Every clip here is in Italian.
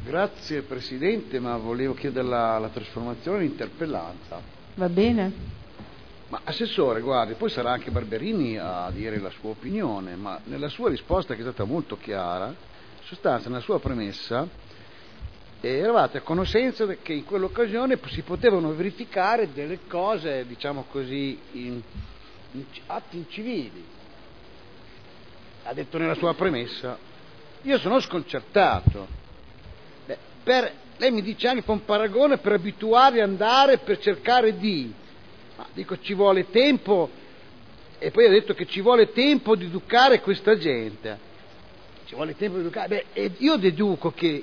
Grazie Presidente, ma volevo chiedere la trasformazione in interpellanza. Va bene? Ma Assessore, guardi, poi sarà anche Barberini a dire la sua opinione, ma nella sua risposta, che è stata molto chiara, in sostanza nella sua premessa, eravate a conoscenza che in quell'occasione si potevano verificare delle cose, diciamo così, atti incivili. Ha detto nella sua premessa. Io sono sconcertato. Lei mi dice anche, fa un paragone per abituarli ad andare, per cercare di... Ma dico, ci vuole tempo, e poi ha detto che ci vuole tempo di educare questa gente. Ci vuole tempo di educare. E io deduco che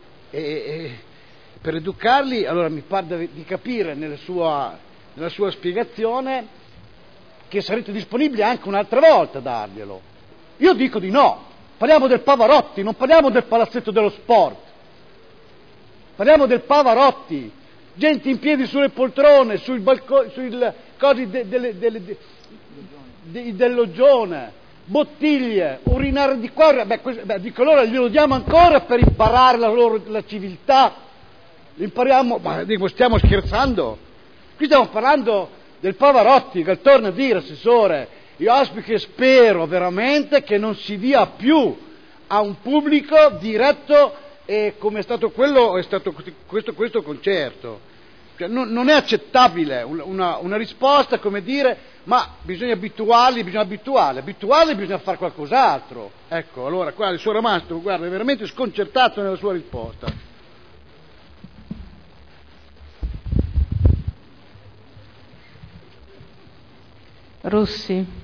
per educarli, allora mi pare di capire nella sua spiegazione che sarete disponibili anche un'altra volta a darglielo. Io dico di no. Parliamo del Pavarotti, non parliamo del palazzetto dello sport. Parliamo del Pavarotti, gente in piedi sulle poltrone, sui balconi, sui cosi del loggione, bottiglie, urinare di qua. Dico, allora glielo diamo ancora per imparare la civiltà. Impariamo, ma dico, stiamo scherzando? Qui stiamo parlando del Pavarotti, che torna a dire, Assessore, io auspico e spero veramente che non si dia più a un pubblico diretto. E come è stato quello, è stato questo concerto. Cioè, non è accettabile una risposta come dire, ma bisogna abituarli, bisogna fare qualcos'altro. Ecco, allora qua il suo Ramastro, guarda, è veramente sconcertato nella sua risposta. Rossi.